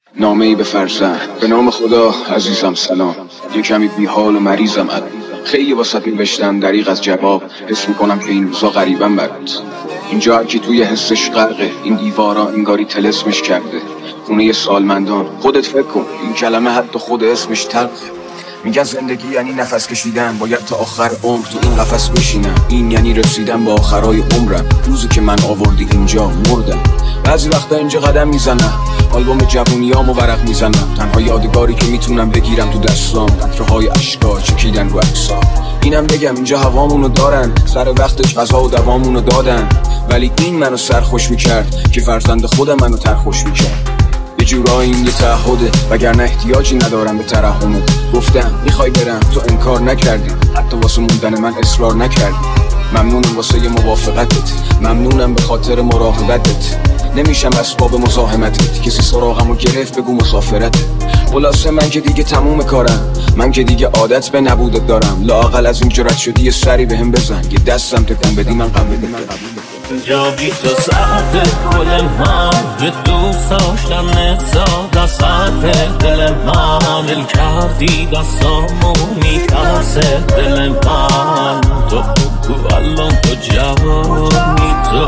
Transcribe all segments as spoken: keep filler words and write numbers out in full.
نامه‌ای به فرزند. به نام خدا عزیزم سلام. یه کمی بیحال و مریضم الان. خیلی واسط نوشتم دریغ از جواب. حس میکنم که این روزا غریبم برات. اینجا هرکی توی حسش غرقه. این دیوارا انگاری طلسمش کرده. خونه سالمندان. خودت فکر کن این کلمه حتی خود اسمش تلخه. میگن زندگی یعنی نفس کشیدن، باید تا آخر عمر تو این قفس بشینم. این یعنی رسیدن به آخرای عمرم. روزی که من آوردی اینجا مردم. بعضی وقتا اینجا قدم میزنم، آلبوم جوونیامو ورق میزنم. تنها یادگاری که میتونم بگیرم تو دستام قطره‌های اشکا چکیدن رو عکسام. اینم بگم اینجا هوامونو دارن، سر وقتش غذا و دوامونو دادن. ولی این منو سرخوش میکرد که فرزند خودم منو ترخوش میکرد. یه جورایی این یه تعهده، وگرنه احتیاجی ندارم به ترحمت. گفتم میخوای برم، تو انکار نکردی، حتی واسه موندن من اصرار نکردی. ممنونم واسه یه موافقتت، ممنونم به خاطر مراقبتت. نمیشم اسباب مزاحمتت، کسی سراغمو گرفت بگو مسافرت. خلاصه من که دیگه تموم کارم، من که دیگه عادت به نبودت دارم. لااقل از این جرأت شدی یه سری بهم بزن، یه دستم تکون بدی من قبول بدم. اینجا بی تو سرد گل من، به دوست داشتن ساده سرد دل من. دل کردی دستامو میترسه دل من. تو بگو الان تو جوانی، تو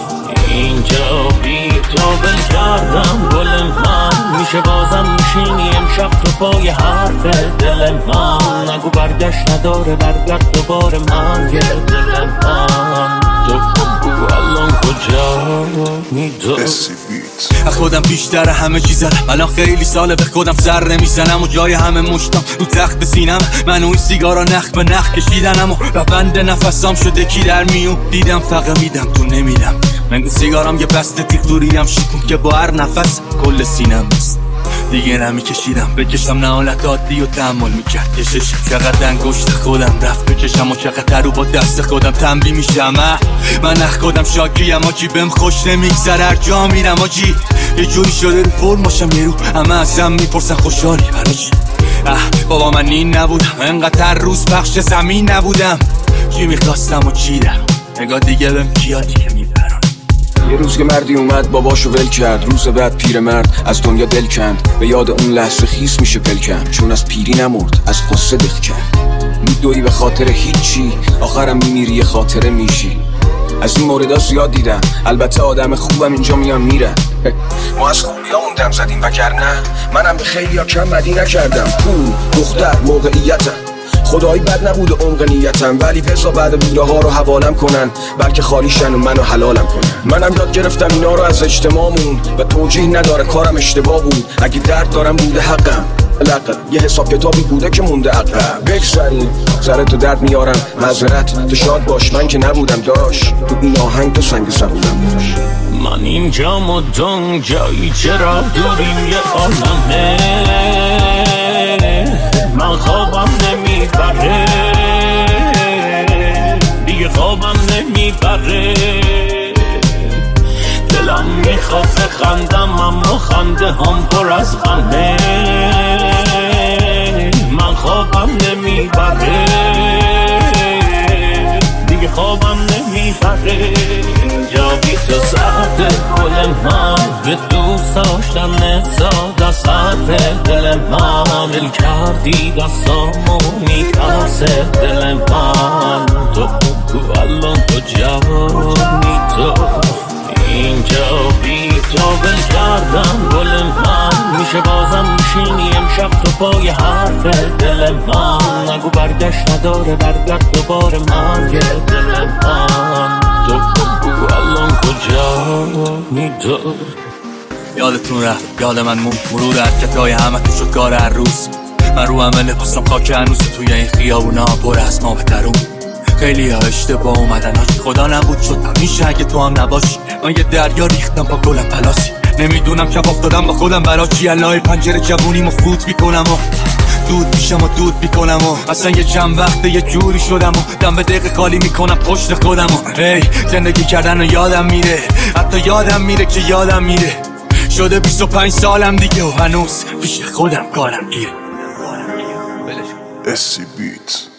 اینجا بی تو بل کردم گل من. میشه بازم میشینی امشب تو پای حرف دل من. نگو برگشت نداره، برگرد دوباره من یه دل من. تو بگو الان کجا میدو از خودم بیشتر همه چیز زدم، الان خیلی ساله به خودم سر نمیزنم و جای همه مشتم رو تخت سینم. من و این سیگارا نخ به نخ کشیدنم و روند نفسام شده کی در میون. دیدم فقط میدم تو نمیدم، من سیگارام یه بسته تیغ دوریم شکم که با هر نفس کل سینم است. دیگه نمیکشیدم بکشم، نه حالت عادی و تحمل میکرد کشش. چقدر انگشت خودم رفت بکشم و چقدر رو با دست خودم تنبیه میشم. من اخ خودم شاکیم آجی، بهم خوش نمیگذره هر جا میرم آجی. یه جوری شده رو فرم باشم یه رو همه ازم میپرسن خوشحالی برای چی. اه بابا من این نبودم، انقدر روز پخش زمین نبودم. چی میخواستم و چی دارم، نگاه دیگه بهم کیا دیگه میبرن. یه روز که مردی اومد باباشو ول کرد، روز بعد پیرمرد از دنیا دل کند. به یاد اون لحظه خیس میشه پلکم، چون از پیری نمرد از قصه دق کرد. میدوی به خاطر هیچی، آخرم میمیری یه خاطره میشی. از این موردها زیاد دیدم، البته آدم خوبم اینجا میان میرن. ما از خوبیامون دم زدیم وگرنه منم به خیلیا کم بدی نکردم. پول، دختر، موقعیتم، خدایی بد نبوده عمق نیتم. ولی بسا بعد بیره ها رو حوالم کنن، بلکه خالیشن و منو حلالم کنن. منم یاد گرفتم اینا رو از اجتماعمون و توجیه نداره کارم اشتباه بود. اگه درد دارم بوده حقم، لقم یه حساب کتابی بوده که مونده عقب. بگذاریم سر تو درد میارم، معذرت تو شاد باش من که نبودم داشت. تو این آهنگ تو سنگ سبودم داشت. من اینجا مدام جایی چرا دوریم یه عالمه. من خوابم نمیبره دیگه، خوابم نمیبره. دلم میخواد بخندم اما خنده هم پر از غمه. من خوابم نمیبره دیگه، خوابم نمیبره. اینجا بی تو سرد گل من، به دوست داشتن ساده سرد دل من. دل کردی دستامو میترسه دل من. تو بگو الان تو جوانی، تو اینجا بی تو بل کردم گل من. میشه بازم میشینی امشب تو پای حرف دل من. نگو برگشت نداره، برگرد دوباره من یه دل من. تو بگو الان کجا میدو. یادتون رفت، یاد من مون مرور حرکتای همه تو شد کار هر روز. من رو همه لباسم خاک هنوز توی این خیابونا پر از ما بترون. خیلی ها اشتباه اومدن هاش، خدا نبود شد همیشه اگه تو هم نباشی. من یه دریا ریختم با گلم پلاسی، نمیدونم که افتادم با خودم برا چی. الهی پنجره جوونی مو فوت میکنم و دود میشم و دود میکنم و اصلا یه چند وقته یه جوری شدم و دم به دقیقه خالی میکنم پشت خودم و هی زندگی کردن و یادم میره، حتی یادم میره که یادم میره. شده بیست و پنج سالم دیگه و هنوز پیش خودم کارم گیره. اس سی بیت